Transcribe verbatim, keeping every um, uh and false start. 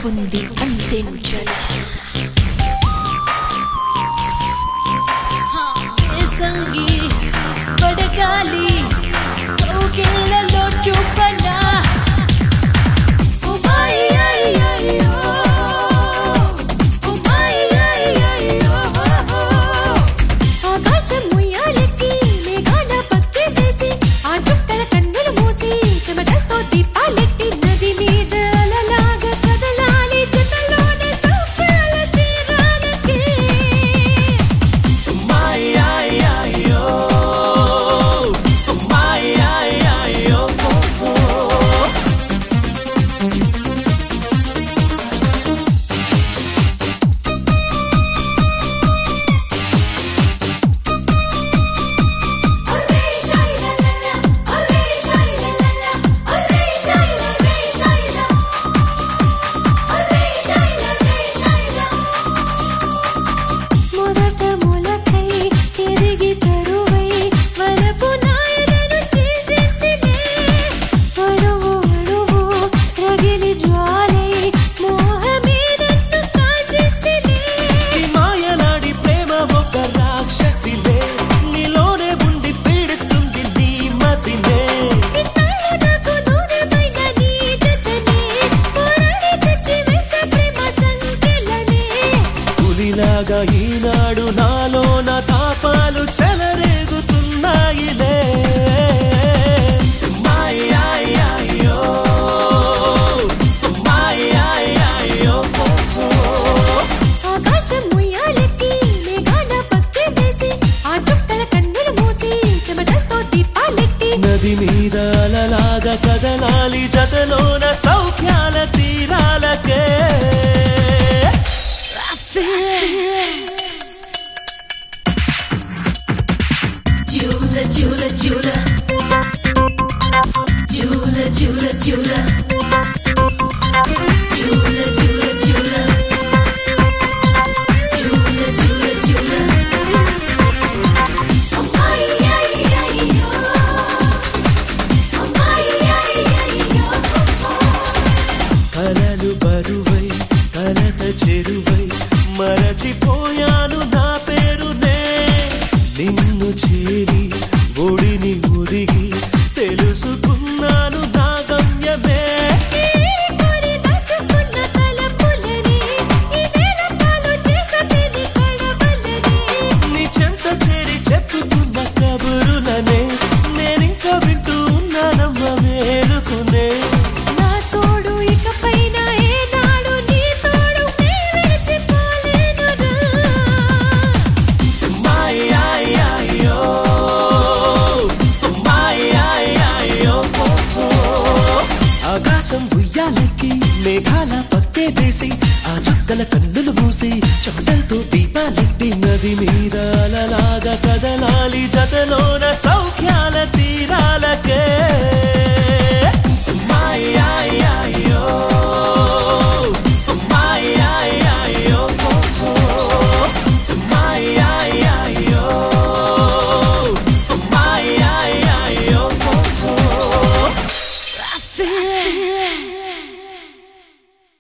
ఉంది అందించనా సంగి పడగాలి కౌగిళ్ళలో చూపనా ఈనాడు నాలోన తాపాలు చెలరేగుతున్నాయిలే ఆకాశం ముయ్యాలెత్తి మేఘాల పక్కే వేసి ఆ చుక్కల కన్నులు మూసి చెమటతో దీపాలెట్టి నది మీద అలలాగా కదలాలి జతలోన సౌఖ్యాల తీరాలకే Jula, Jula, Jula, Jula, Jula, Jula, Jula, Jula, Jula, Jula, Jula, Jula. Ay, ay, ay, yo. Ay, ay, ay, yo. కలలు బరువై కలత చెరువై మరచిపోయాను నా పేరునే నిన్ను చేరి ఒడిని ఒరిగి తెలుసుకున్నాను నా గమ్యమే నీ చెంత చేరి చెప్పుకున్న కబురులనే నేనింకా వింటూ ఉన్నానమ్మ మేలుకునే నా తోడు ఇకపైన ఏనాడు నీ తోడు నీ విడిచిపోలేనురా ఆకాశం ఉయ్యాలెక్కి మేఘాల పక్కే వేసి ఆ చుక్కల కన్నులు మూసి చెమటలతో దీపాలెట్టి నది మీద అలలాగా కదలాలి జతలోన సౌఖ్యాల తీరాలకే మాయో